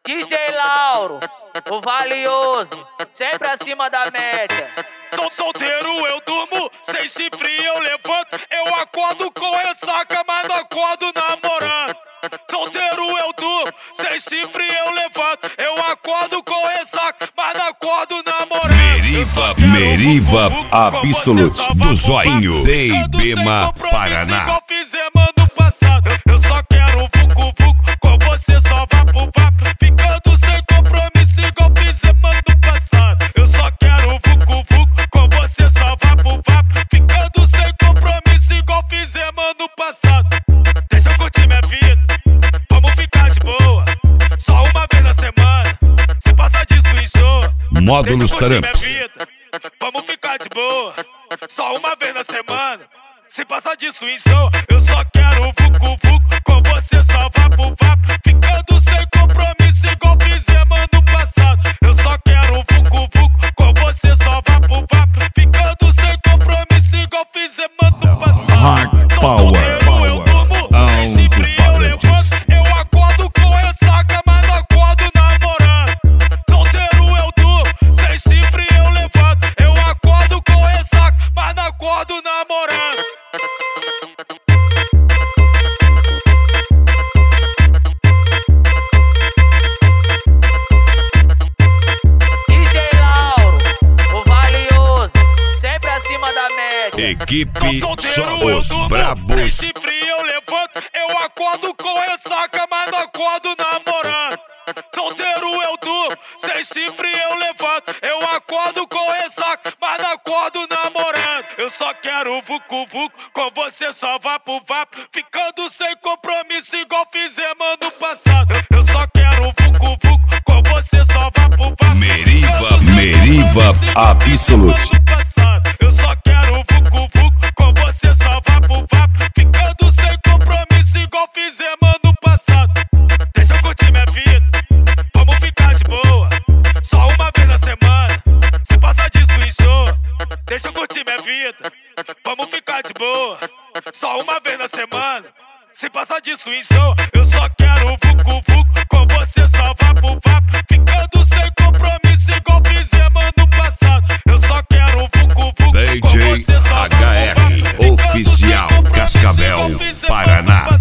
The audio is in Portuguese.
DJ Lauro, o valioso, sempre acima da média. Tô solteiro, eu durmo, sem chifre eu levanto. Eu acordo com ressaca, mas não acordo namorando. Solteiro eu durmo, sem chifre eu levanto. Eu acordo com ressaca, mas não acordo namorando. Meriva Absolute do Zoinho de Ibema, Paraná. Igual fizemos ano passado. Eu só quero um vucu-vucu, com você só vá pro vapo. Ficando sem compromisso igual fizemos ano passado. Eu só quero um vucu-vucu, com você só vá pro vapo. Ficando sem compromisso igual fizemos ano passado. Deixa eu curtir minha vida, vamos ficar de boa. Só uma vez na semana, se passar disso enjoa. Módulos Taramps. Vamos ficar de boa, só uma vez na semana. Se passar disso enjoa. Eu só quero um vucu-vucu, com você só vá pro vapo. Ficando sem compromisso igual fizemos ano passado. Eu só quero um vucu-vucu, com você só vá pro vapo. Ficando sem compromisso igual fizemos ano passado. Hard Power. Eu durmo, sem chifre eu levanto. Eu acordo com ressaca, mas não acordo namorando. Solteiro eu durmo, sem chifre eu levanto. Eu acordo com ressaca, mas não acordo namorando. DJ Lauro, o valioso, sempre acima da média. Equipe só os brabos. Sem chifre eu levanto. Eu acordo com ressaca, mas não acordo namorando. Solteiro eu durmo, sem chifre eu levanto. Eu acordo com ressaca, mas não acordo namorando. Eu só quero um vucu-vucu, com você só vá pro vapo. Ficando sem compromisso igual fizemos ano passado. Eu só quero um vucu-vucu, com você só vá pro vapo. Meriva Absolute. Eu só quero um vucu-vucu, com você só vá pro vapo. Ficando sem compromisso igual fizemos ano passado. Deixa eu curtir minha vida, vamos ficar de boa. Só uma vez na semana, se passar disso enjoa. Deixa eu curtir minha vida, vamos ficar de boa. Só uma vez na semana, se passar disso enjoa. Eu só quero um vucu-vucu, com você só vá pro vapo. Ficando sem compromisso igual fizemos ano passado. Eu só quero um vucu-vucu, com DJ você só vá pro vapo. HR Oficial Cascavel, Paraná.